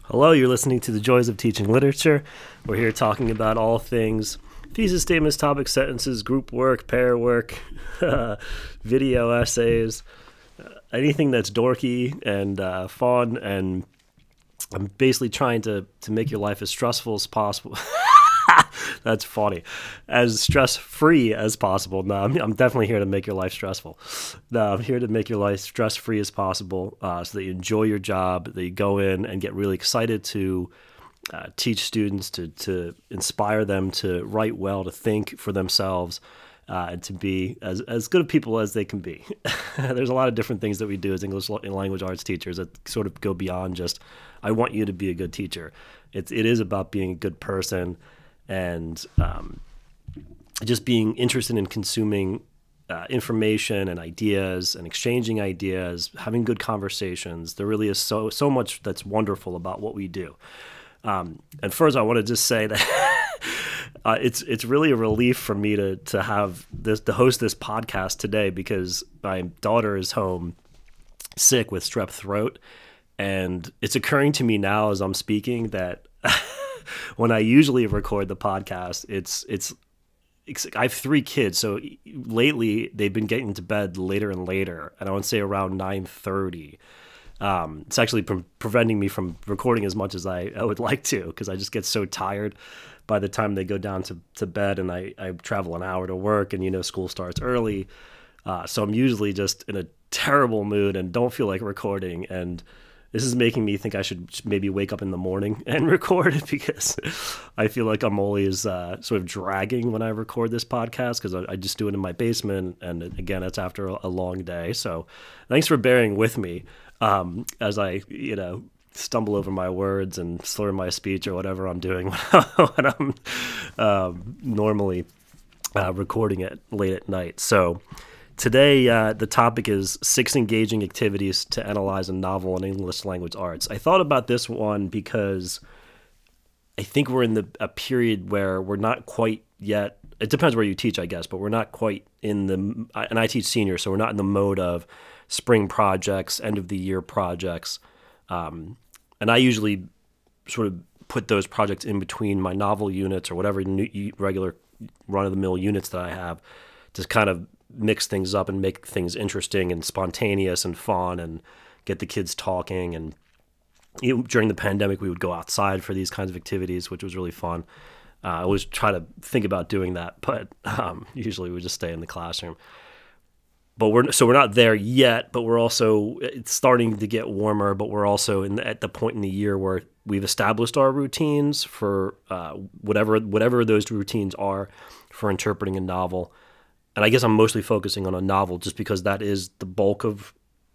Hello, you're listening to The Joys of Teaching Literature. We're here talking about all things thesis statements, topic sentences, group work, pair work, video essays, anything that's dorky and fun. And I'm basically trying to make your life as stressful as possible. That's funny. As stress-free as possible. No, I'm definitely here to make your life stressful. No, I'm here to make your life stress-free as possible so that you enjoy your job, that you go in and get really excited to teach students, to inspire them to write well, to think for themselves, and to be as good of people as they can be. There's a lot of different things that we do as English and language arts teachers that sort of go beyond just, I want you to be a good teacher. It is about being a good person and just being interested in consuming information and ideas and exchanging ideas, having good conversations. There really is so much that's wonderful about what we do. And first, I want to just say that it's really a relief for me to have to host this podcast today because my daughter is home sick with strep throat, and it's occurring to me now as I'm speaking that when I usually record the podcast, it's I have 3 kids, so lately they've been getting to bed later and later, and I would say around 9:30. It's actually preventing me from recording as much as I would like to because I just get so tired by the time they go down to bed, and I travel an hour to work, and school starts early, so I'm usually just in a terrible mood and don't feel like recording, and this is making me think I should maybe wake up in the morning and record it because I feel like I'm always sort of dragging when I record this podcast because I just do it in my basement. And again, it's after a long day. So thanks for bearing with me as I, stumble over my words and slur my speech or whatever I'm doing when I'm normally recording it late at night. So today, the topic is 6 engaging activities to analyze a novel in English language arts. I thought about this one because I think we're in a period where we're not quite yet, it depends where you teach, I guess, but we're not quite and I teach senior, so we're not in the mode of spring projects, end of the year projects. And I usually sort of put those projects in between my novel units or whatever regular run-of-the-mill units that I have to kind of mix things up and make things interesting and spontaneous and fun and get the kids talking. And during the pandemic, we would go outside for these kinds of activities, which was really fun. I always try to think about doing that, but usually we just stay in the classroom. But we're not there yet, but it's starting to get warmer, but we're also at the point in the year where we've established our routines for whatever those routines are for interpreting a novel. And I guess I'm mostly focusing on a novel just because that is the bulk of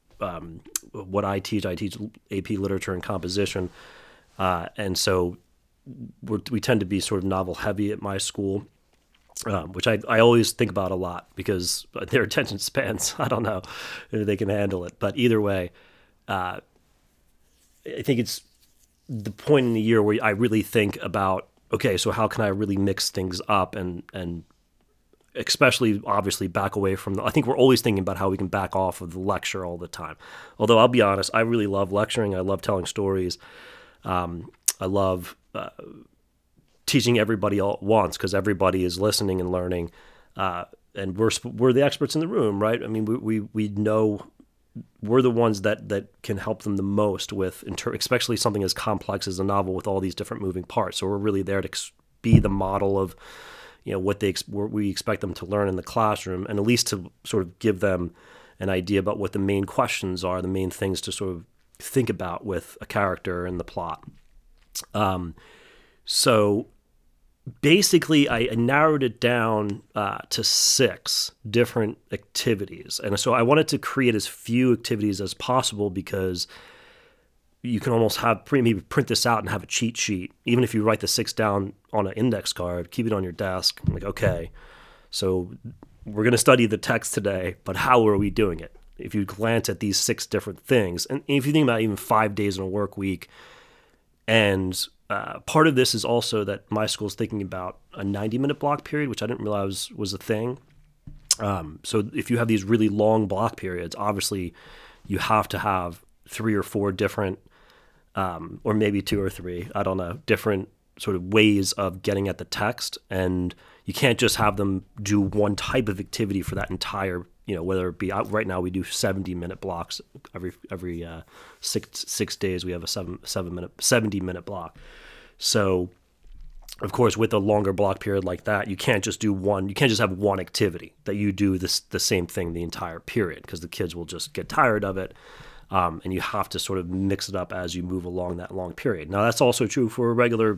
what I teach. I teach AP Literature and Composition. And so we tend to be sort of novel heavy at my school, which I always think about a lot because their attention spans, I don't know if they can handle it. But either way, I think it's the point in the year where I really think about, okay, so how can I really mix things up and especially obviously back away from I think we're always thinking about how we can back off of the lecture all the time. Although I'll be honest, I really love lecturing. I love telling stories. I love teaching everybody all at once because everybody is listening and learning. And we're the experts in the room, right? I mean, we know we're the ones that can help them the most with, especially something as complex as a novel with all these different moving parts. So we're really there to be the model of what we expect them to learn in the classroom, and at least to sort of give them an idea about what the main questions are, the main things to sort of think about with a character and the plot. So basically, I narrowed it down to 6 different activities. And so I wanted to create as few activities as possible because you can almost maybe print this out and have a cheat sheet. Even if you write the 6 down on an index card, keep it on your desk. I'm like, okay, so we're going to study the text today, but how are we doing it? If you glance at these 6 different things, and if you think about even 5 days in a work week, and part of this is also that my school is thinking about a 90-minute block period, which I didn't realize was a thing. So if you have these really long block periods, obviously you have to have 3 or 4 different or maybe two or three, I don't know, different sort of ways of getting at the text. And you can't just have them do one type of activity for that entire, whether it be right now we do 70-minute blocks every 6 days. We have a 70-minute block. So of course, with a longer block period like that, you can't just have one activity that you do the same thing the entire period, because the kids will just get tired of it. And you have to sort of mix it up as you move along that long period. Now, that's also true for regular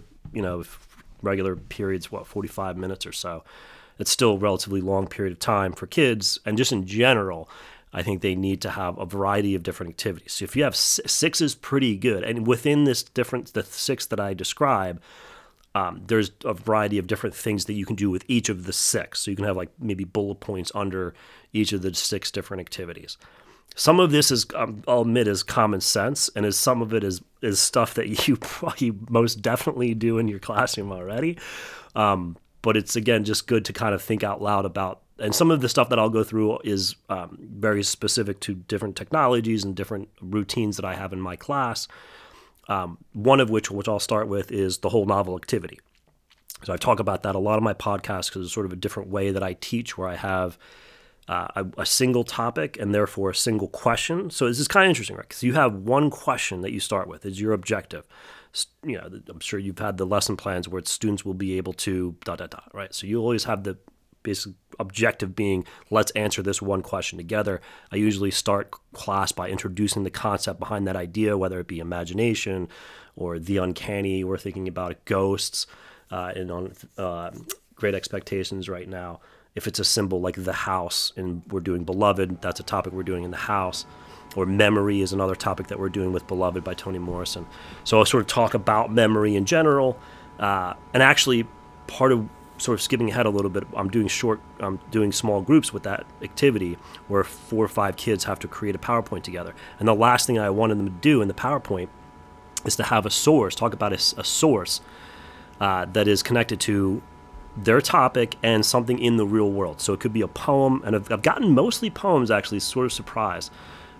periods, 45 minutes or so. It's still a relatively long period of time for kids. And just in general, I think they need to have a variety of different activities. So if you have six is pretty good. And within the six that I describe, there's a variety of different things that you can do with each of the six. So you can have like maybe bullet points under each of the six different activities. Some of this is, I'll admit, is common sense, and some of it is stuff that you probably most definitely do in your classroom already. But it's, again, just good to kind of think out loud about. And some of the stuff that I'll go through is very specific to different technologies and different routines that I have in my class. One of which I'll start with, is the whole novel activity. So I talk about that a lot on my podcast, because it's sort of a different way that I teach, where I have a single topic and therefore a single question. So this is kind of interesting, right? Because you have one question that you start with is your objective. I'm sure you've had the lesson plans where students will be able to ... right? So you always have the basic objective being, let's answer this one question together. I usually start class by introducing the concept behind that idea, whether it be imagination or the uncanny. We're thinking about ghosts and on Great Expectations right now. If it's a symbol like the house, and we're doing Beloved, that's a topic we're doing in the house. Or memory is another topic that we're doing with Beloved by Toni Morrison. So I'll sort of talk about memory in general. And actually, part of sort of skipping ahead a little bit, I'm doing small groups with that activity, where 4 or 5 kids have to create a PowerPoint together. And the last thing I wanted them to do in the PowerPoint is to have talk about a source that is connected to their topic and something in the real world. So it could be a poem, and I've gotten mostly poems, actually, sort of surprised.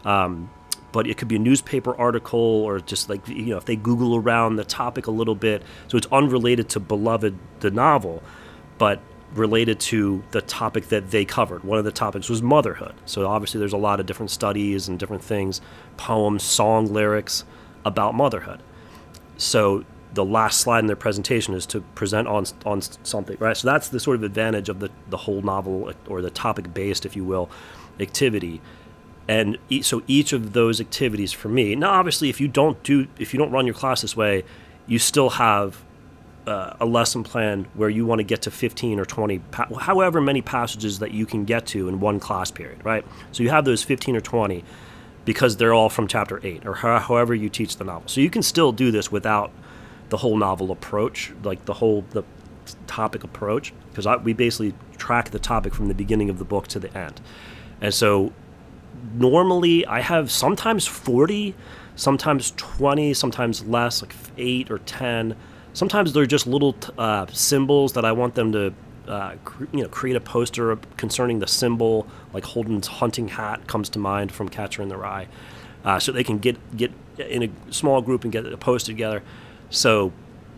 But it could be a newspaper article, or just like, if they Google around the topic a little bit. So it's unrelated to Beloved, the novel, but related to the topic that they covered. One of the topics was motherhood. So obviously there's a lot of different studies and different things, poems, song lyrics about motherhood. So the last slide in their presentation is to present on something, right? So that's the sort of advantage of the whole novel, or the topic-based, if you will, activity. And so each of those activities for me, now obviously if you don't run your class this way, you still have a lesson plan where you want to get to 15 or 20, however many passages that you can get to in one class period, right? So you have those 15 or 20 because they're all from chapter 8, or however you teach the novel. So you can still do this without the whole novel approach, like the topic approach, because we basically track the topic from the beginning of the book to the end. And so normally I have sometimes 40, sometimes 20, sometimes less, like 8 or 10. Sometimes they're just little symbols that I want them to create a poster concerning the symbol, like Holden's hunting hat comes to mind from Catcher in the Rye. So they can get in a small group and get a poster together. So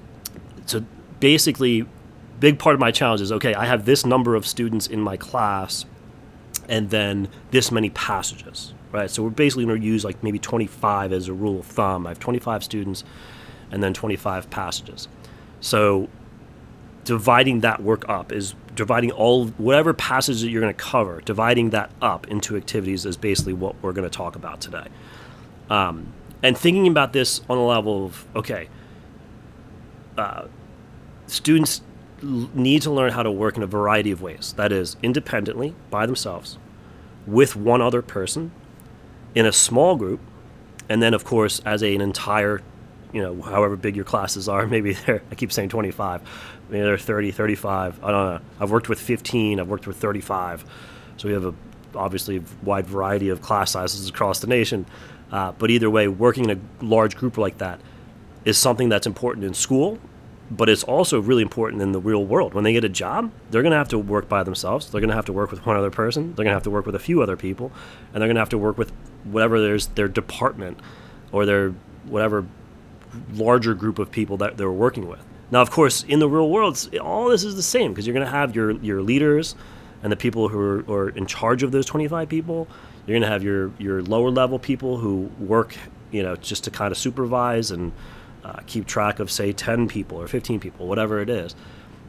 basically, big part of my challenge is, okay, I have this number of students in my class, and then this many passages, right? So we're basically going to use like maybe 25 as a rule of thumb. I have 25 students and then 25 passages. So dividing that work up is dividing whatever passages that you're going to cover, dividing that up into activities is basically what we're going to talk about today. And thinking about this on a level of, okay, students need to learn how to work in a variety of ways. That is, independently, by themselves, with one other person, in a small group, and then, of course, as an entire, however big your classes are, maybe I keep saying 25, maybe they're 30, 35, I don't know. I've worked with 15, I've worked with 35, so we have obviously a wide variety of class sizes across the nation, but either way, working in a large group like that is something that's important in school, but it's also really important in the real world. When they get a job, they're going to have to work by themselves. They're going to have to work with one other person. They're going to have to work with a few other people. And they're going to have to work with whatever their department or their whatever larger group of people that they're working with. Now, of course, in the real world, all this is the same because you're going to have your leaders and the people who are in charge of those 25 people. You're going to have your lower level people who work, just to kind of supervise and keep track of, say, 10 people or 15 people, whatever it is.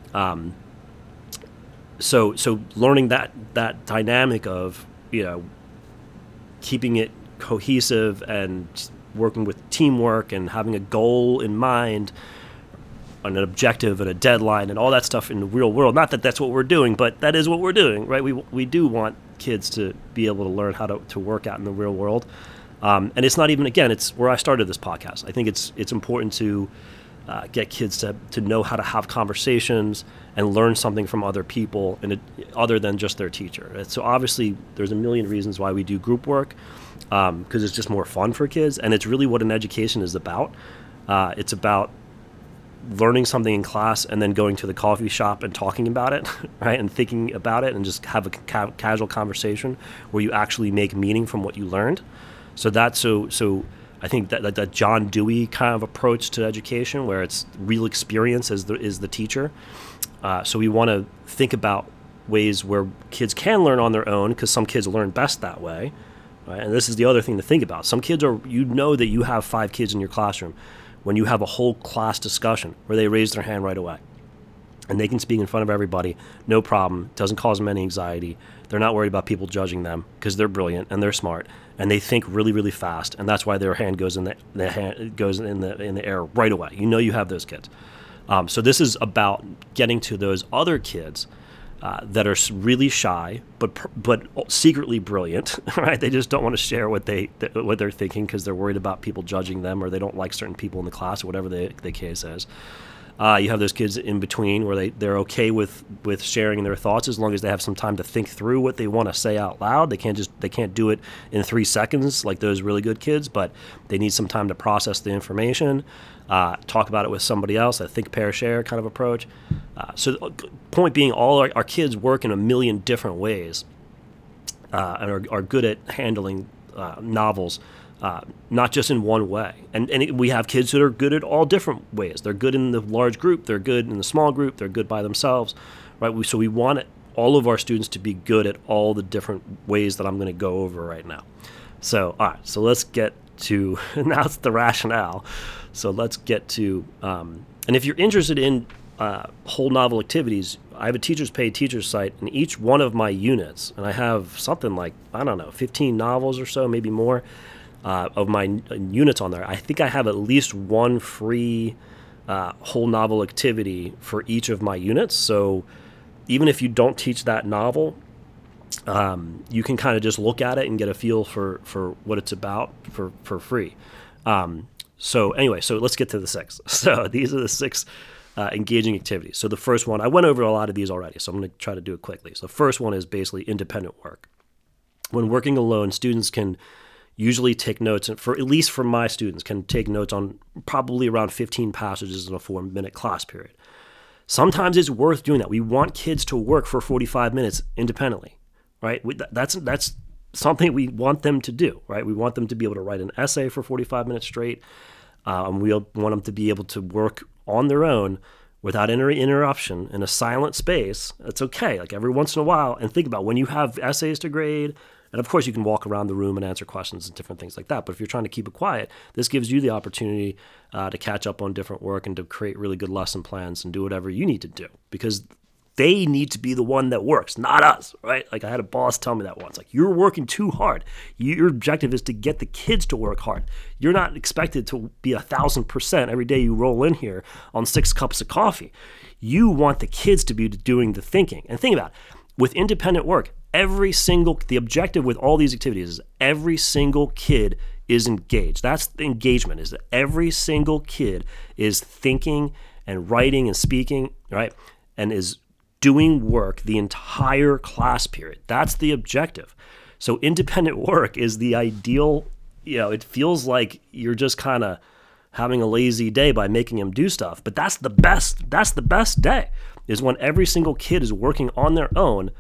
So learning that dynamic of, keeping it cohesive and working with teamwork and having a goal in mind, an objective and a deadline and all that stuff in the real world. Not that that's what we're doing, but that is what we're doing, right? We do want kids to be able to learn how to work out in the real world. And it's not even, again, it's where I started this podcast. I think it's important to get kids to know how to have conversations and learn something from other people other than just their teacher. And so obviously there's a million reasons why we do group work, because it's just more fun for kids, and it's really what an education is about. It's about learning something in class and then going to the coffee shop and talking about it, right, and thinking about it and just have a casual conversation where you actually make meaning from what you learned. So I think that John Dewey kind of approach to education, where it's real experience is the teacher. So we want to think about ways where kids can learn on their own, because some kids learn best that way. Right? And this is the other thing to think about. Some kids that you have 5 kids in your classroom when you have a whole class discussion where they raise their hand right away. And they can speak in front of everybody, no problem. Doesn't cause them any anxiety. They're not worried about people judging them because they're brilliant and they're smart and they think really, really fast. And that's why their hand goes in the air right away. You have those kids. So this is about getting to those other kids that are really shy, but secretly brilliant. Right? They just don't want to share what they're thinking because they're worried about people judging them, or they don't like certain people in the class, or whatever the case is. You have those kids in between where they're okay with sharing their thoughts as long as they have some time to think through what they want to say out loud. They can't do it in 3 seconds like those really good kids, but they need some time to process the information, talk about it with somebody else, a think, pair, share kind of approach. So the point being, all our kids work in a million different ways and are good at handling novels. Not just in one way. And we have kids that are good at all different ways. They're good in the large group. They're good in the small group. They're good by themselves. Right? So we want all of our students to be good at all the different ways that I'm going to go over right now. So, all right. So let's get to, now it's the rationale. So let's get to, and if you're interested in whole novel activities, I have a Teachers Pay Teachers site, and each one of my units, and I have something like, 15 novels or so, maybe more, of my units on there. I think I have at least one free whole novel activity for each of my units. So even if you don't teach that novel, you can kind of just look at it and get a feel for what it's about for free. So anyway, so let's get to the 6. So these are the 6 engaging activities. So the first one, I went over a lot of these already, so I'm going to try to do it quickly. So the first one is basically independent work. When working alone, students can usually take notes, and at least for my students, can take notes on probably around 15 passages in a 4-minute class period. Sometimes it's worth doing that. We want kids to work for 45 minutes independently, right? That's something we want them to do, right? We want them to be able to write an essay for 45 minutes straight. We want them to be able to work on their own without any interruption in a silent space. It's okay, like every once in a while. And think about when you have essays to grade. And of course, you can walk around the room and answer questions and different things like that. But if you're trying to keep it quiet, this gives you the opportunity to catch up on different work and to create really good lesson plans and do whatever you need to do, because they need to be the one that works, not us, right? Like I had a boss tell me that once, like, you're working too hard. Your objective is to get the kids to work hard. You're not expected to be 1,000% every day you roll in here on 6 cups of coffee. You want the kids to be doing the thinking. And think about it. With independent work, the objective with all these activities is every single kid is engaged. That's the engagement, is that every single kid is thinking and writing and speaking, right? And is doing work the entire class period. That's the objective. So independent work is the ideal, it feels like you're just kind of having a lazy day by making them do stuff, but that's the best day, is when every single kid is working on their own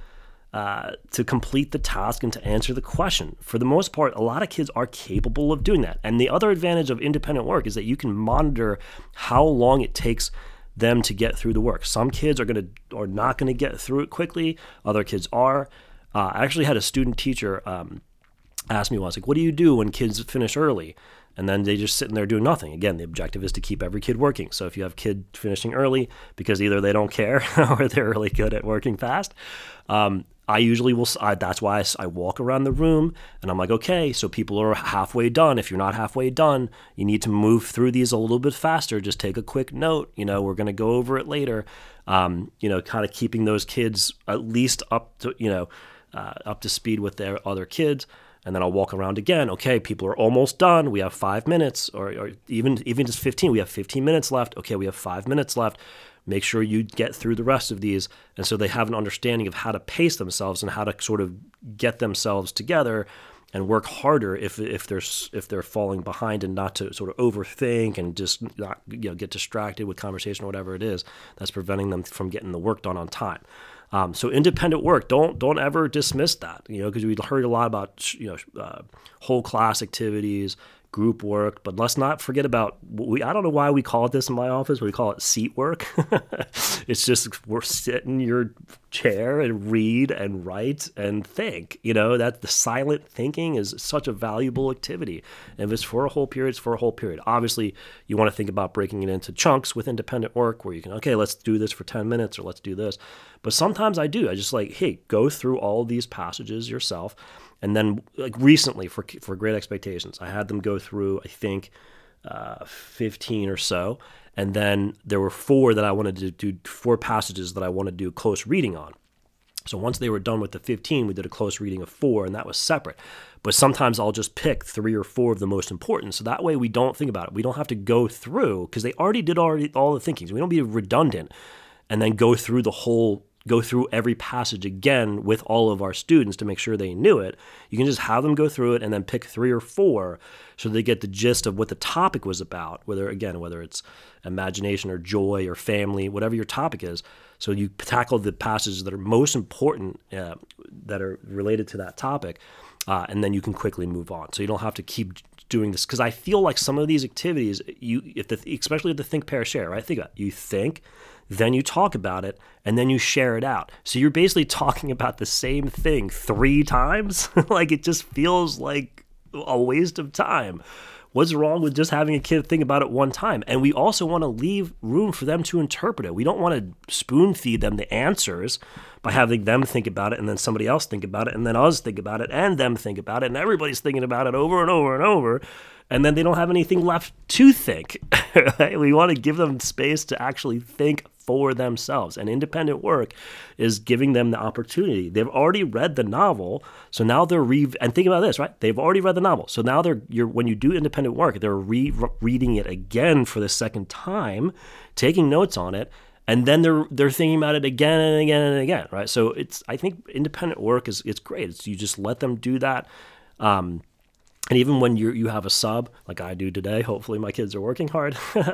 to complete the task and to answer the question. For the most part, a lot of kids are capable of doing that. And the other advantage of independent work is that you can monitor how long it takes them to get through the work. Some kids are not going to get through it quickly. Other kids are. I actually had a student teacher ask me once, like, what do you do when kids finish early? And then they just sitting there doing nothing. Again, the objective is to keep every kid working. So if you have kid finishing early because either they don't care or they're really good at working fast, I usually will. That's why I walk around the room and I'm like, okay, so people are halfway done. If you're not halfway done, you need to move through these a little bit faster. Just take a quick note. We're going to go over it later. Kind of keeping those kids at least up to speed with their other kids. And then I'll walk around again. Okay, people are almost done. We have 5 minutes, or even just 15. We have 15 minutes left. Okay, we have 5 minutes left. Make sure you get through the rest of these. And so they have an understanding of how to pace themselves and how to sort of get themselves together and work harder if they're falling behind, and not to sort of overthink and just not get distracted with conversation or whatever it is that's preventing them from getting the work done on time. So independent work, don't ever dismiss that, because we heard a lot about whole class activities, group work, but let's not forget about I don't know why we call it this in my office, but we call it seat work. It's just we're sitting in your chair and read and write and think. That the silent thinking is such a valuable activity. And if it's for a whole period, it's for a whole period. Obviously, you want to think about breaking it into chunks with independent work where you can, okay, let's do this for 10 minutes or let's do this. But sometimes I just like, hey, go through all these passages yourself. And then, like recently for Great Expectations, I had them go through, I think, 15 or so. And then there were 4 passages that I wanted to do close reading on. So once they were done with the 15, we did a close reading of 4, and that was separate. But sometimes I'll just pick 3 or 4 of the most important. So that way we don't think about it. We don't have to go through, because they already did all the thinking. So we don't be redundant and then go through every passage again with all of our students to make sure they knew it. You can just have them go through it and then pick 3 or 4 so they get the gist of what the topic was about, whether it's imagination or joy or family, whatever your topic is. So you tackle the passages that are most important that are related to that topic, and then you can quickly move on. So you don't have to keep doing this, because I feel like some of these activities, especially the think, pair, share, right? Think about it. You think, then you talk about it, and then you share it out. So you're basically talking about the same thing 3 times. Like, it just feels like a waste of time. What's wrong with just having a kid think about it one time? And we also want to leave room for them to interpret it. We don't want to spoon feed them the answers by having them think about it and then somebody else think about it and then us think about it and them think about it and everybody's thinking about it over and over and over. And then they don't have anything left to think. Right? We want to give them space to actually think for themselves. And independent work is giving them the opportunity. They've already read the novel, so now they're and think about this, right? They've already read the novel, so now when you do independent work, they're reading it again for the second time, taking notes on it, and then they're thinking about it again and again and again, right? So I think independent work it's great. You just let them do that. And even when you have a sub, like I do today, hopefully my kids are working hard,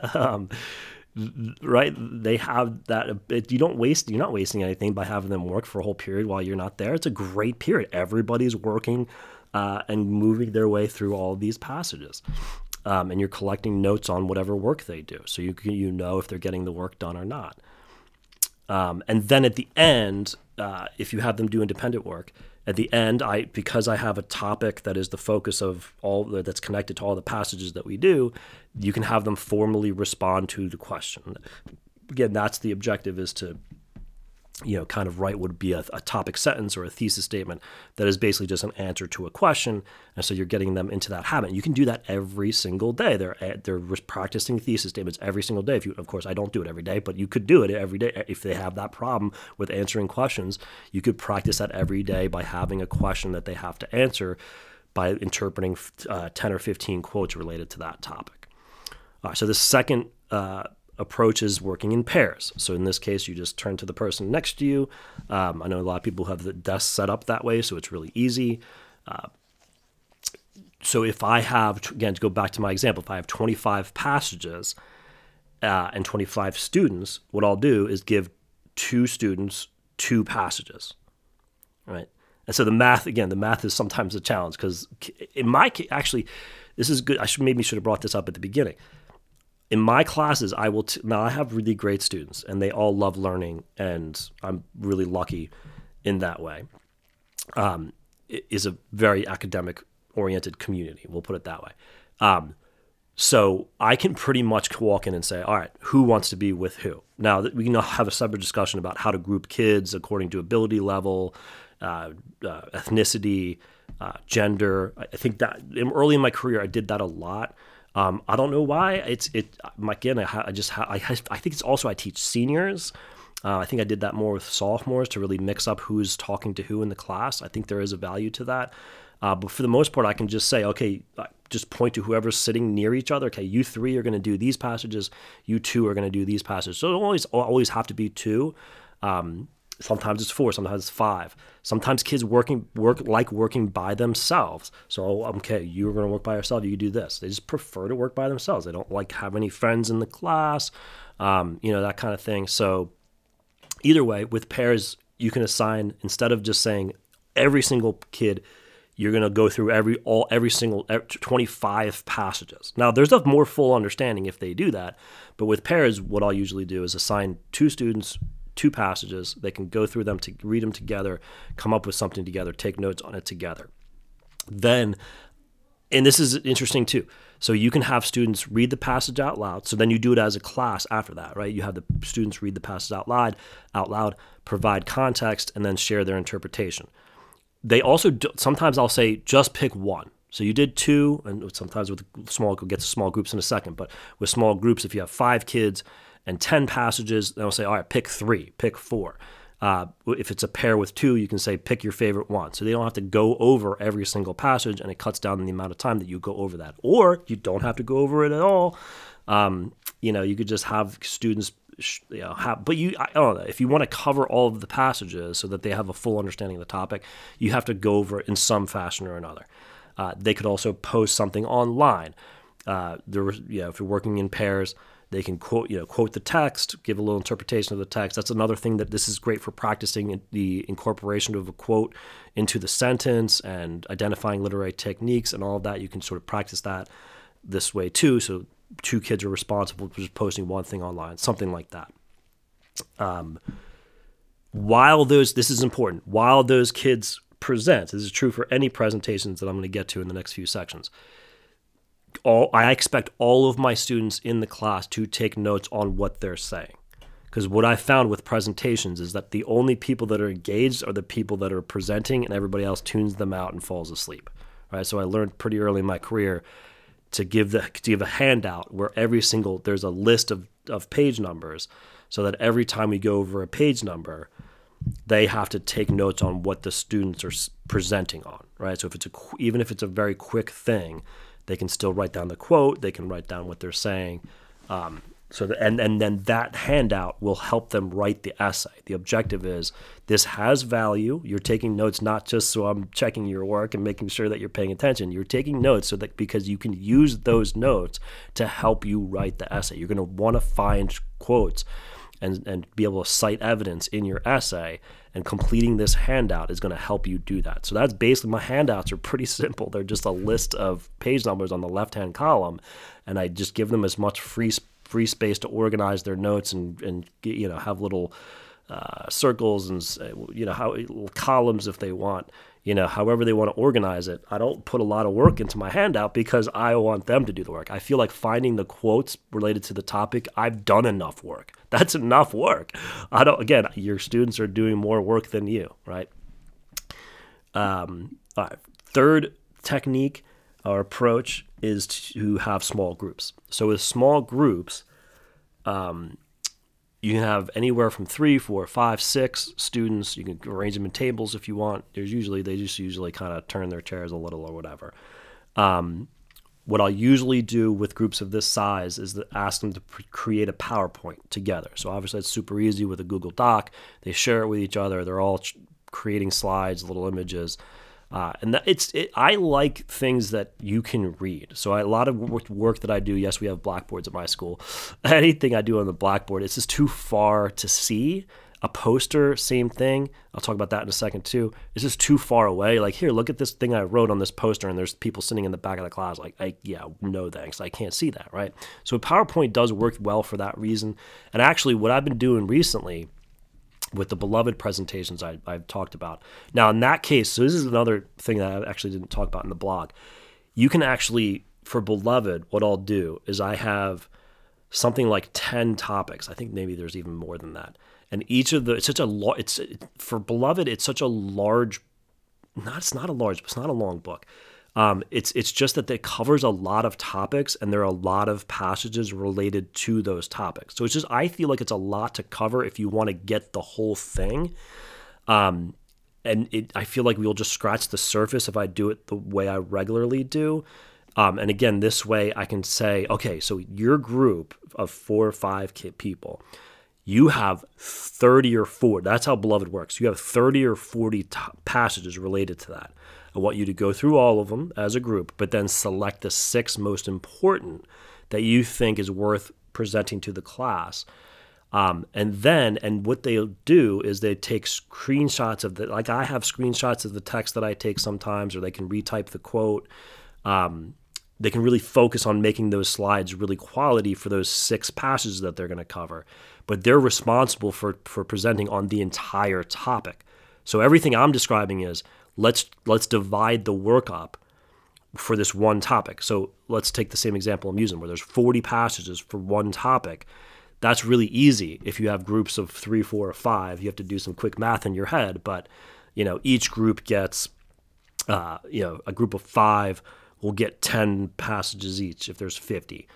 right? They have that. You're not wasting anything by having them work for a whole period while you're not there. It's a great period. Everybody's working and moving their way through all of these passages. And you're collecting notes on whatever work they do. So you know if they're getting the work done or not. And then at the end, if you have them do independent work, at the end, because I have a topic that is the focus of that's connected to all the passages that we do, you can have them formally respond to the question. Again, that's the objective, is to kind of write what would be a topic sentence or a thesis statement that is basically just an answer to a question. And so you're getting them into that habit. You can do that every single day. They're practicing thesis statements every single day. Of course, I don't do it every day, but you could do it every day. If they have that problem with answering questions, you could practice that every day by having a question that they have to answer by interpreting 10 or 15 quotes related to that topic. All right, so the second approach is working in pairs. So in this case, you just turn to the person next to you. I know a lot of people have the desk set up that way, so it's really easy. So if I have, again, to go back to my example, if I have 25 passages and 25 students, what I'll do is give 2 students 2 passages, right? And so the math is sometimes a challenge because in my case, actually, this is good. Maybe should have brought this up at the beginning. In my classes, now I have really great students and they all love learning, and I'm really lucky in that way. It is a very academic oriented community. We'll put it that way. So I can pretty much walk in and say, all right, who wants to be with who? Now, we can have a separate discussion about how to group kids according to ability level, ethnicity, gender. I think that early in my career, I did that a lot. I don't know why. I think it's also I teach seniors. I think I did that more with sophomores to really mix up who's talking to who in the class. I think there is a value to that. But for the most part, I can just say, okay, just point to whoever's sitting near each other. Okay, you three are going to do these passages. You two are going to do these passages. So it always have to be two. Sometimes it's four. Sometimes it's five. Sometimes kids work working by themselves. So, okay, you're going to work by yourself. You do this. They just prefer to work by themselves. They don't like have any friends in the class, that kind of thing. So either way, with pairs, you can assign, instead of just saying every single kid, you're going to go through every single 25 passages. Now, there's a more full understanding if they do that. But with pairs, what I'll usually do is assign two students 2 passages. They can go through them, to read them together, come up with something together, take notes on it together. Then, and this is interesting too, so you can have students read the passage out loud. So then you do it as a class after that, right? You have the students read the passage out loud, provide context, and then share their interpretation. They also sometimes I'll say just pick one. So you did 2, and sometimes with we'll get to small groups in a second, but with small groups, if you have 5 kids and 10 passages, then I'll say, all right, pick 3, pick 4. If it's a pair with 2, you can say pick your favorite one. So they don't have to go over every single passage, and it cuts down on the amount of time that you go over that. Or you don't have to go over it at all. You could just have students, I don't know, if you want to cover all of the passages so that they have a full understanding of the topic, you have to go over it in some fashion or another. They could also post something online. If you're working in pairs, they can quote the text, give a little interpretation of the text. That's another thing that this is great for practicing the incorporation of a quote into the sentence and identifying literary techniques and all of that. You can sort of practice that this way too. So 2 kids are responsible for just posting one thing online, something like that. This is important, while those kids present, this is true for any presentations that I'm going to get to in the next few sections, I expect all of my students in the class to take notes on what they're saying. Because what I found with presentations is that the only people that are engaged are the people that are presenting, and everybody else tunes them out and falls asleep. Right? So I learned pretty early in my career to give a handout where there's a list of page numbers, so that every time we go over a page number, they have to take notes on what the students are presenting on. Right? So even if it's a very quick thing, they can still write down the quote. They can write down what they're saying. And then that handout will help them write the essay. The objective is this has value. You're taking notes not just so I'm checking your work and making sure that you're paying attention. You're taking notes because you can use those notes to help you write the essay. You're going to want to find quotes and be able to cite evidence in your essay, and completing this handout is going to help you do that. So that's basically, my handouts are pretty simple. They're just a list of page numbers on the left-hand column, and I just give them as much free space to organize their notes and have little circles and little columns if they want. However they want to organize it. I don't put a lot of work into my handout because I want them to do the work. I feel like finding the quotes related to the topic, I've done enough work. That's enough work. Your students are doing more work than you, right? All right. Third technique or approach is to have small groups. So with small groups, you can have anywhere from 3, 4, 5, 6 students. You can arrange them in tables if you want. They just usually kind of turn their chairs a little or whatever. What I'll usually do with groups of this size is ask them to create a PowerPoint together. So obviously it's super easy with a Google Doc. They share it with each other. They're all creating slides, little images. I like things that you can read. So a lot of work that I do, yes, we have blackboards at my school. Anything I do on the blackboard, it's just too far to see. A poster, same thing. I'll talk about that in a second too. It's just too far away. Like, here, look at this thing I wrote on this poster, and there's people sitting in the back of the class. Like, no thanks. I can't see that, right? So PowerPoint does work well for that reason. And actually, what I've been doing recently with the Beloved presentations I've talked about. Now, in that case, so this is another thing that I actually didn't talk about in the blog. You can actually, for Beloved, what I'll do is I have something like 10 topics. I think maybe there's even more than that. And each of the, for Beloved, it's such a large, it's not a long book. It's just that it covers a lot of topics, and there are a lot of passages related to those topics. So it's just, I feel like it's a lot to cover if you want to get the whole thing. I feel like we'll just scratch the surface if I do it the way I regularly do. And again, this way I can say, okay, so your group of 4 or 5 people, you have 30 or 40. That's how Beloved works. You have 30 or 40 passages related to that. I want you to go through all of them as a group, but then select the 6 most important that you think is worth presenting to the class. And what they'll do is they take screenshots of like I have screenshots of the text that I take sometimes, or they can retype the quote. They can really focus on making those slides really quality for those 6 passages that they're going to cover. But they're responsible for presenting on the entire topic. So everything I'm describing is let's divide the work up for this one topic. So let's take the same example I'm using where there's 40 passages for one topic. That's really easy. If you have groups of 3, 4, or 5, you have to do some quick math in your head. But each group gets a group of 5 will get 10 passages each if there's 50.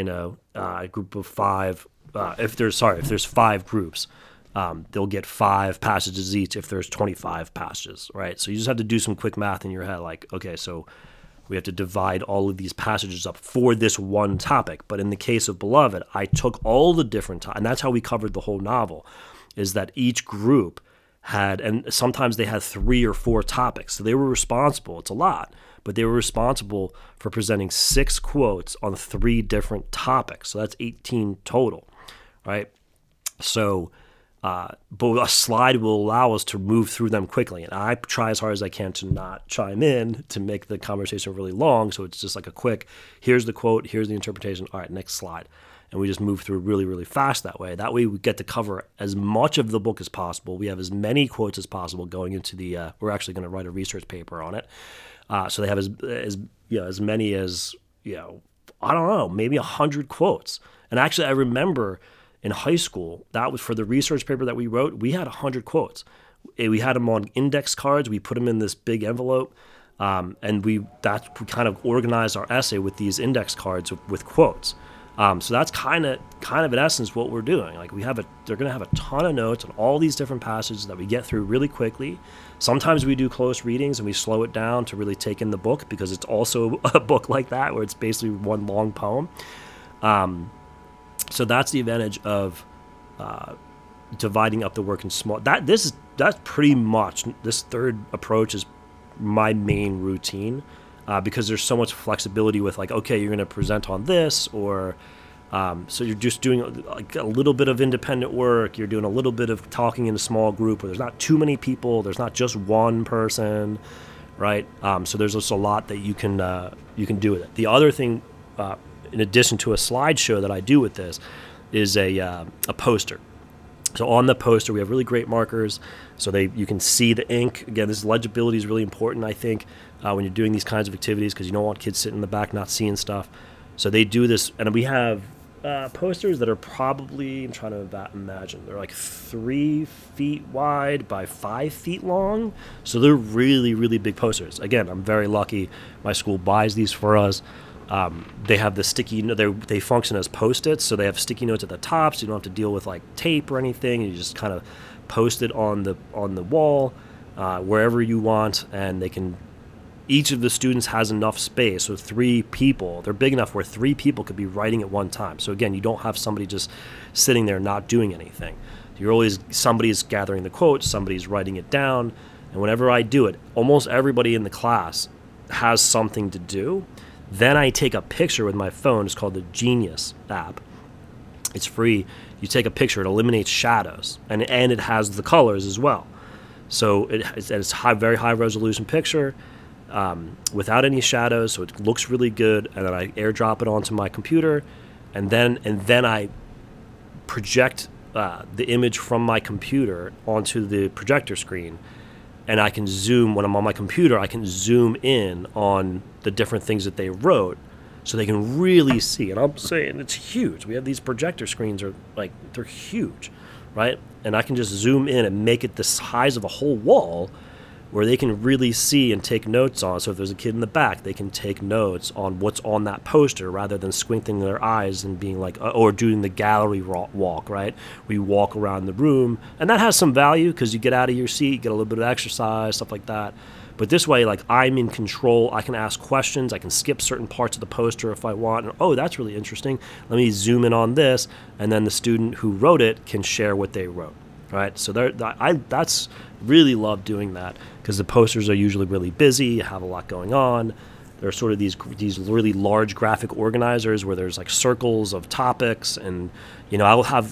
A group of 5. If there's 5 groups, they'll get 5 passages each if there's 25 passages, right? So you just have to do some quick math in your head, like, okay, so we have to divide all of these passages up for this one topic. But in the case of Beloved, I took all the different and that's how we covered the whole novel, is that each group had, and sometimes they had 3 or 4 topics. So they were responsible. It's a lot, but they were responsible for presenting 6 quotes on 3 different topics. So that's 18 total, right? So, but a slide will allow us to move through them quickly. And I try as hard as I can to not chime in to make the conversation really long. So it's just like a quick, here's the quote, here's the interpretation. All right, next slide. And we just move through really, really fast that way. That way we get to cover as much of the book as possible. We have as many quotes as possible going into the, we're actually going to write a research paper on it. So they have as many as, I don't know, maybe 100 quotes. And actually I remember in high school, that was for the research paper that we wrote, we had 100 quotes. We had them on index cards. We put them in this big envelope. And we kind of organized our essay with these index cards with quotes. So that's kind of in essence what we're doing. Like they're going to have a ton of notes on all these different passages that we get through really quickly. Sometimes we do close readings and we slow it down to really take in the book, because it's also a book like that where it's basically one long poem. So that's the advantage of dividing up the work in small. That's pretty much, this third approach is my main routine. Because there's so much flexibility with, like, okay, you're going to present on this, or so you're just doing like a little bit of independent work, you're doing a little bit of talking in a small group where there's not too many people, there's not just one person, right? So there's just a lot that you can do with it. The other thing, in addition to a slideshow that I do with this, is a poster. So on the poster, we have really great markers, so you can see the ink. Again, this legibility is really important, I think, when you're doing these kinds of activities, because you don't want kids sitting in the back not seeing stuff. So they do this, and we have posters that are probably, I'm trying to imagine, they're like 3 feet wide by 5 feet long. So they're really, really big posters. Again, I'm very lucky. My school buys these for us. They have the sticky, they function as Post-its, so they have sticky notes at the top, so you don't have to deal with like tape or anything. You just kind of post it on the wall, wherever you want, and each of the students has enough space, so 3 people, they're big enough where 3 people could be writing at one time. So again, you don't have somebody just sitting there not doing anything. Somebody's gathering the quotes, somebody's writing it down, and whenever I do it, almost everybody in the class has something to do. Then I take a picture with my phone. It's called the Genius app. It's free. You take a picture, it eliminates shadows, and it has the colors as well. So it's very high resolution picture without any shadows, so it looks really good. And then I airdrop it onto my computer, and then I project the image from my computer onto the projector screen, and I can zoom. When I'm on my computer, I can zoom in on the different things that they wrote, so they can really see. And I'm saying it's huge. We have these projector screens they're huge, right? And I can just zoom in and make it the size of a whole wall where they can really see and take notes on. So if there's a kid in the back, they can take notes on what's on that poster rather than squinting their eyes and being like, or doing the gallery walk, right? We walk around the room, and that has some value because you get out of your seat, get a little bit of exercise, stuff like that. But this way, like, I'm in control. I can ask questions. I can skip certain parts of the poster if I want. And, oh, that's really interesting. Let me zoom in on this. And then the student who wrote it can share what they wrote, right? So that's really love doing that because the posters are usually really busy, have a lot going on. There are sort of these really large graphic organizers where there's like circles of topics. And, I will have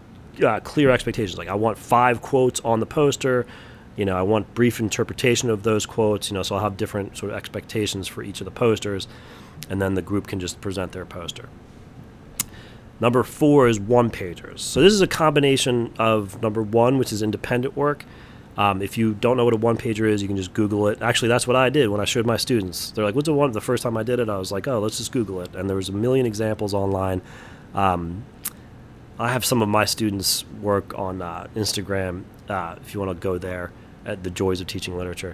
clear expectations. Like, I want 5 quotes on the poster. I want brief interpretation of those quotes, so I'll have different sort of expectations for each of the posters, and then the group can just present their poster. Number 4 is one-pagers. So this is a combination of number 1, which is independent work. If you don't know what a one-pager is, you can just Google it. Actually, that's what I did when I showed my students. They're like, what's a one? The first time I did it, I was like, oh, let's just Google it. And there was a million examples online. I have some of my students' work on Instagram, if you want to go there, at The Joys of Teaching Literature.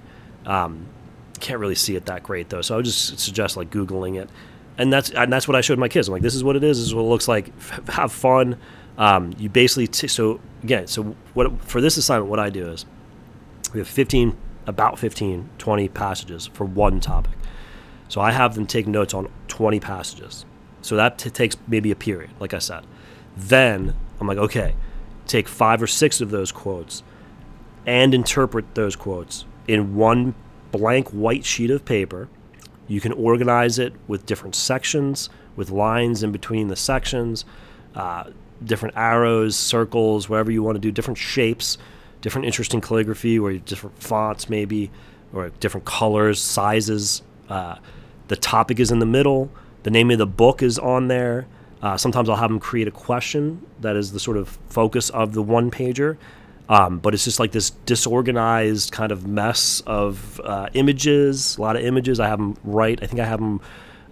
Can't really see it that great, though, so I would just suggest like Googling it. And that's what I showed my kids. I'm like, this is what it is. This is what it looks like. Have fun. You basically so what for this assignment, what I do is we have about 20 passages for one topic. So I have them take notes on 20 passages. So that takes maybe a period, like I said. Then I'm like, okay, take 5 or 6 of those quotes and interpret those quotes in one blank white sheet of paper. You can organize it with different sections, with lines in between the sections, different arrows, circles, whatever you want to do, different shapes, different interesting calligraphy, or different fonts maybe, or different colors, sizes. The topic is in the middle. The name of the book is on there. Sometimes I'll have them create a question that is the sort of focus of the one-pager. But it's just like this disorganized kind of mess of images, a lot of images. I think I have them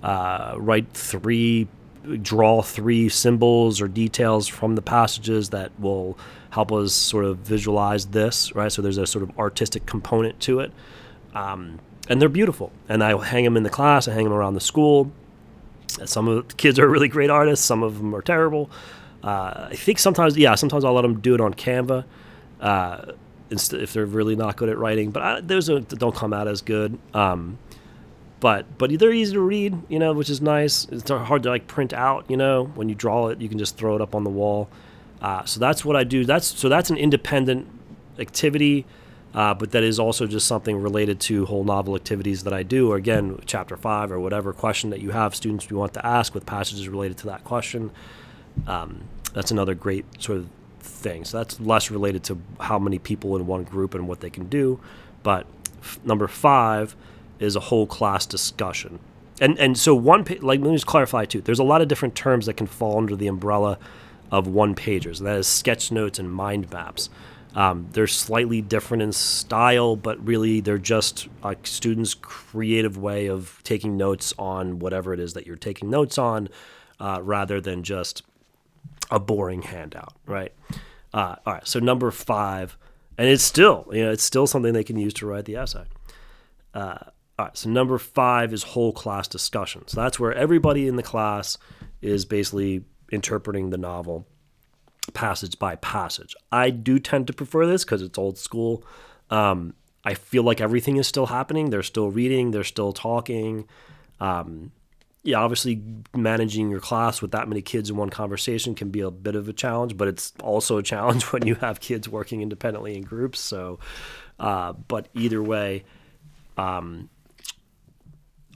draw 3 symbols or details from the passages that will help us sort of visualize this, right? So there's a sort of artistic component to it. And they're beautiful. And I hang them in the class, I hang them around the school. Some of the kids are really great artists, some of them are terrible. I think sometimes I'll let them do it on Canva. If they're really not good at writing, but those don't come out as good. But they're easy to read, which is nice. It's hard to like print out, when you draw it, you can just throw it up on the wall. So that's what I do. That's an independent activity, but that is also just something related to whole novel activities that I do, or again, chapter 5 or whatever question that you have students you want to ask with passages related to that question. That's another great sort of thing. So that's less related to how many people in one group and what they can do. But number 5 is a whole class discussion. And so let me just clarify too. There's a lot of different terms that can fall under the umbrella of one-pagers. That is sketch notes and mind maps. They're slightly different in style, but really they're just a student's creative way of taking notes on whatever it is that you're taking notes on, rather than just a boring handout, right? All right, so number 5, and it's still something they can use to write the essay. All right, so number 5 is whole class discussion. So that's where everybody in the class is basically interpreting the novel passage by passage. I do tend to prefer this because it's old school. I feel like everything is still happening. They're still reading. They're still talking. Obviously managing your class with that many kids in one conversation can be a bit of a challenge, but it's also a challenge when you have kids working independently in groups. So, but either way,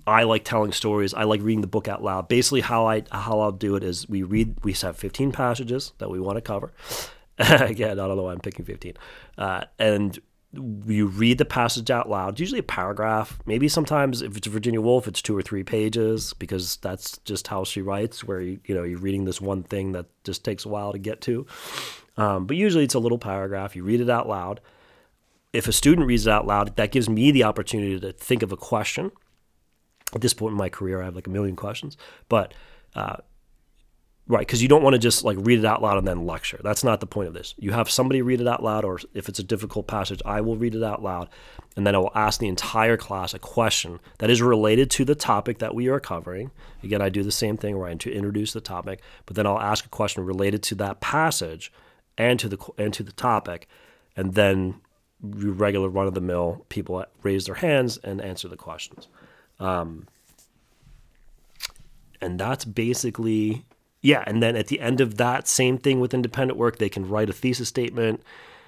I like telling stories. I like reading the book out loud. Basically, how I'll do it is we have 15 passages that we want to cover. Again, I don't know why I'm picking 15. And you read the passage out loud, usually a paragraph. Maybe sometimes if it's Virginia Woolf, it's 2 or 3 pages because that's just how she writes, where you're reading this one thing that just takes a while to get to. But usually it's a little paragraph. You read it out loud. If a student reads it out loud, that gives me the opportunity to think of a question. At this point in my career, I have like a million questions, but right, because you don't want to just like read it out loud and then lecture. That's not the point of this. You have somebody read it out loud, or if it's a difficult passage, I will read it out loud, and then I will ask the entire class a question that is related to the topic that we are covering. Again, I do the same thing where I introduce the topic, but then I'll ask a question related to that passage and to the topic, and then regular run-of-the-mill people raise their hands and answer the questions. And that's basically, and then at the end of that, same thing with independent work, they can write a thesis statement.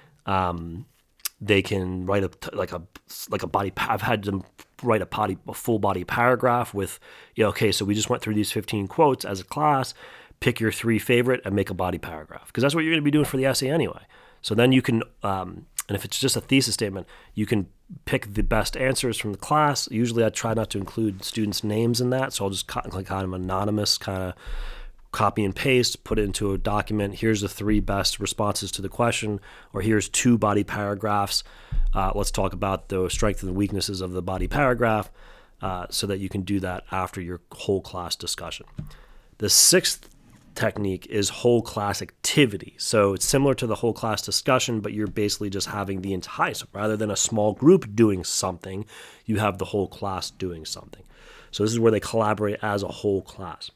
They can write a body. I've had them write a full body paragraph with, okay, so we just went through these 15 quotes as a class, pick your 3 favorite and make a body paragraph, because that's what you're going to be doing for the essay anyway. So then you can, and if it's just a thesis statement, you can pick the best answers from the class. Usually I try not to include students' names in that, so I'll just kind of anonymous, kind of copy and paste, put it into a document. Here's the 3 best responses to the question, or here's 2 body paragraphs. Let's talk about the strengths and weaknesses of the body paragraph, so that you can do that after your whole class discussion. The 6th technique is whole class activity. So it's similar to the whole class discussion, but you're basically just having the entire, so rather than a small group doing something, you have the whole class doing something. So this is where they collaborate as a whole class.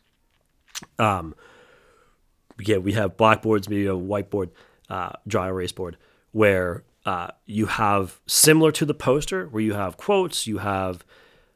We have blackboards, maybe a whiteboard, dry erase board, where you have, similar to the poster, where you have quotes, you have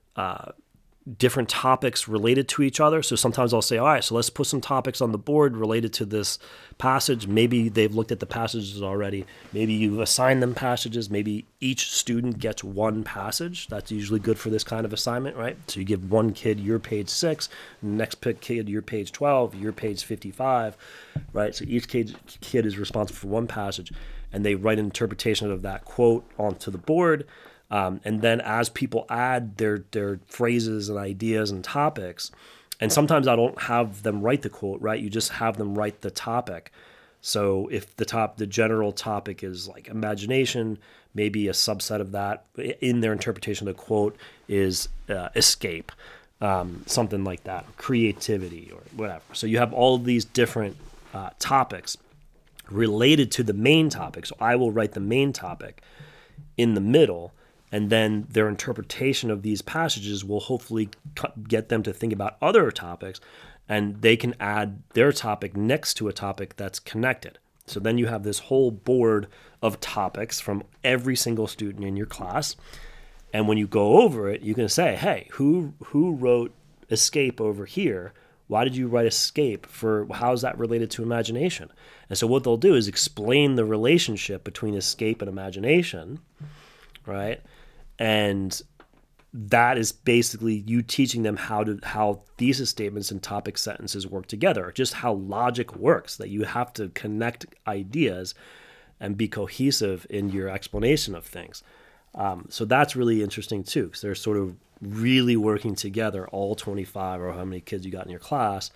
different topics related to each other. So sometimes I'll say, all right, so let's put some topics on the board related to this passage. Maybe they've looked at the passages already. Maybe you've assigned them passages. Maybe each student gets 1 passage. That's usually good for this kind of assignment, right? So you give one kid your page 6, next kid your page 12, your page 55, right? So each kid is responsible for 1 passage, and they write an interpretation of that quote onto the board. And then as people add their phrases and ideas and topics, and sometimes I don't have them write the quote, right? You just have them write the topic. So if the general topic is like imagination, maybe a subset of that in their interpretation of the quote is escape, something like that, creativity or whatever. So you have all of these different topics related to the main topic. So I will write the main topic in the middle, and then their interpretation of these passages will hopefully get them to think about other topics, and they can add their topic next to a topic that's connected. So then you have this whole board of topics from every single student in your class. And when you go over it, you can say, hey, who wrote escape over here? Why did you write escape? How is that related to imagination? And so what they'll do is explain the relationship between escape and imagination, right? And that is basically you teaching them how thesis statements and topic sentences work together, just how logic works, that you have to connect ideas and be cohesive in your explanation of things. So that's really interesting too, because they're sort of really working together, all 25 or how many kids you got in your class.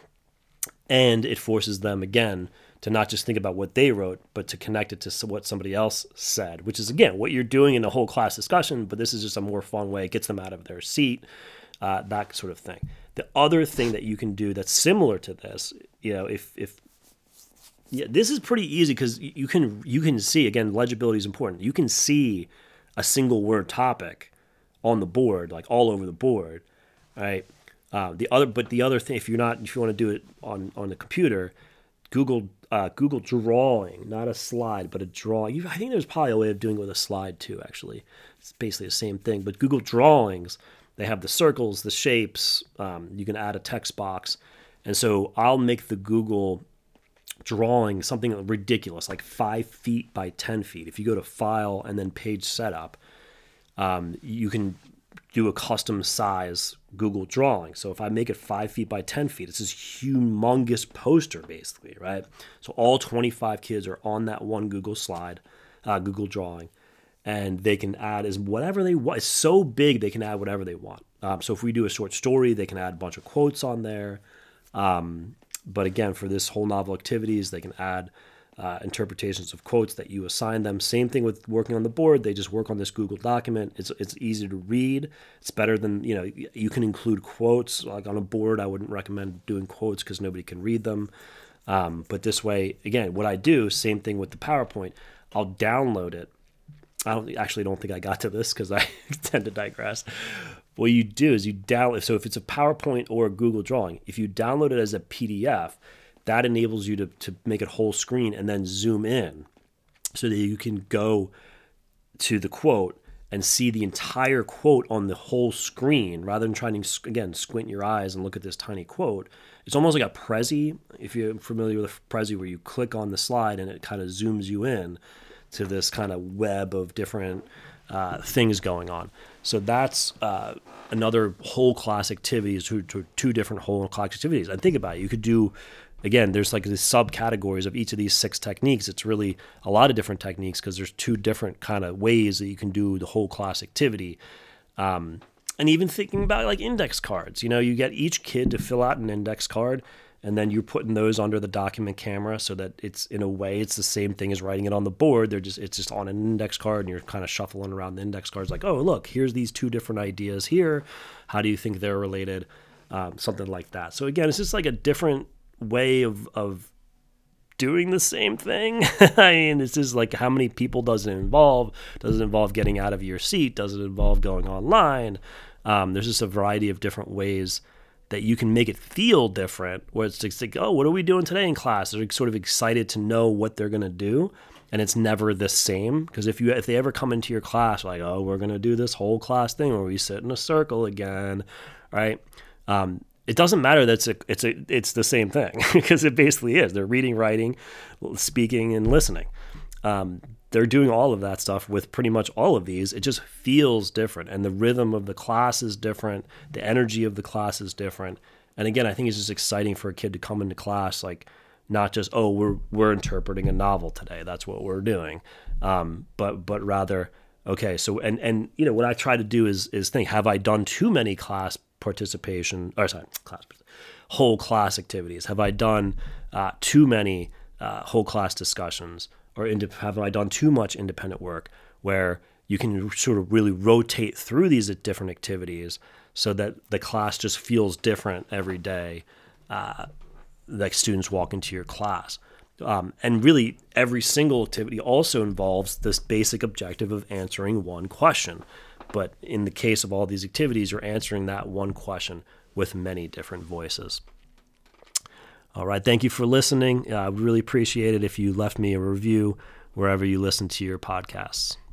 And it forces them, again, to not just think about what they wrote, but to connect it to what somebody else said, which is, again, what you're doing in the whole class discussion, but this is just a more fun way. It gets them out of their seat, that sort of thing. The other thing that you can do that's similar to this, this is pretty easy because you can see, again, legibility is important. You can see a single word topic on the board, like all over the board, right? The other thing, if you want to do it on the computer, Google Drawing, not a slide, but a drawing. I think there's probably a way of doing it with a slide too, actually. It's basically the same thing. But Google Drawings, they have the circles, the shapes. You can add a text box. And so I'll make the Google Drawing something ridiculous, like 5 feet by 10 feet. If you go to File and then Page Setup, you can do a custom size Google drawing. So if I make it 5 feet by 10 feet, it's this humongous poster basically, right? So all 25 kids are on that one Google slide, Google drawing, and they can add as whatever they want. It's so big they can add whatever they want. So if we do a short story, they can add a bunch of quotes on there. But again, for this whole novel activities, they can add interpretations of quotes that you assign them. Same thing with working on the board. They just work on this Google document. It's easy to read. It's better than, you can include quotes. Like on a board, I wouldn't recommend doing quotes because nobody can read them. But this way, again, what I do, same thing with the PowerPoint, I'll download it. I don't think I got to this because I tend to digress. What you do is you download. So if it's a PowerPoint or a Google drawing, if you download it as a PDF, that enables you to make it whole screen and then zoom in so that you can go to the quote and see the entire quote on the whole screen rather than trying to, again, squint your eyes and look at this tiny quote. It's almost like a Prezi, if you're familiar with Prezi, where you click on the slide and it kind of zooms you in to this kind of web of different things going on. So that's another whole class activities, two different whole class activities. And think about it. You could do, again, there's like these subcategories of each of these 6 techniques. It's really a lot of different techniques because there's 2 different kind of ways that you can do the whole class activity. And even thinking about like index cards, you get each kid to fill out an index card, and then you're putting those under the document camera so that it's, in a way, it's the same thing as writing it on the board. It's just on an index card, and you're kind of shuffling around the index cards like, oh, look, here's these 2 different ideas here. How do you think they're related? Something like that. So again, it's just like a different way of doing the same thing. I mean, it's just like, how many people does it involve? Does it involve getting out of your seat? Does it involve going online? There's just a variety of different ways that you can make it feel different, where it's just like, oh, what are we doing today in class? They're sort of excited to know what they're going to do, and it's never the same. Because if they ever come into your class like, oh, we're going to do this whole class thing where we sit in a circle again, right? It doesn't matter that it's the same thing because it basically is. They're reading, writing, speaking, and listening. They're doing all of that stuff with pretty much all of these. It just feels different, and the rhythm of the class is different. The energy of the class is different. And again, I think it's just exciting for a kid to come into class, like, not just, oh, we're interpreting a novel today. That's what we're doing. But rather, okay, so and what I try to do is think, have I done too many whole class activities? Have I done too many whole class discussions? Or have I done too much independent work, where you can sort of really rotate through these different activities so that the class just feels different every day, like students walk into your class. And really, every single activity also involves this basic objective of answering one question. But in the case of all these activities, you're answering that one question with many different voices. All right. Thank you for listening. I would really appreciate it if you left me a review wherever you listen to your podcasts.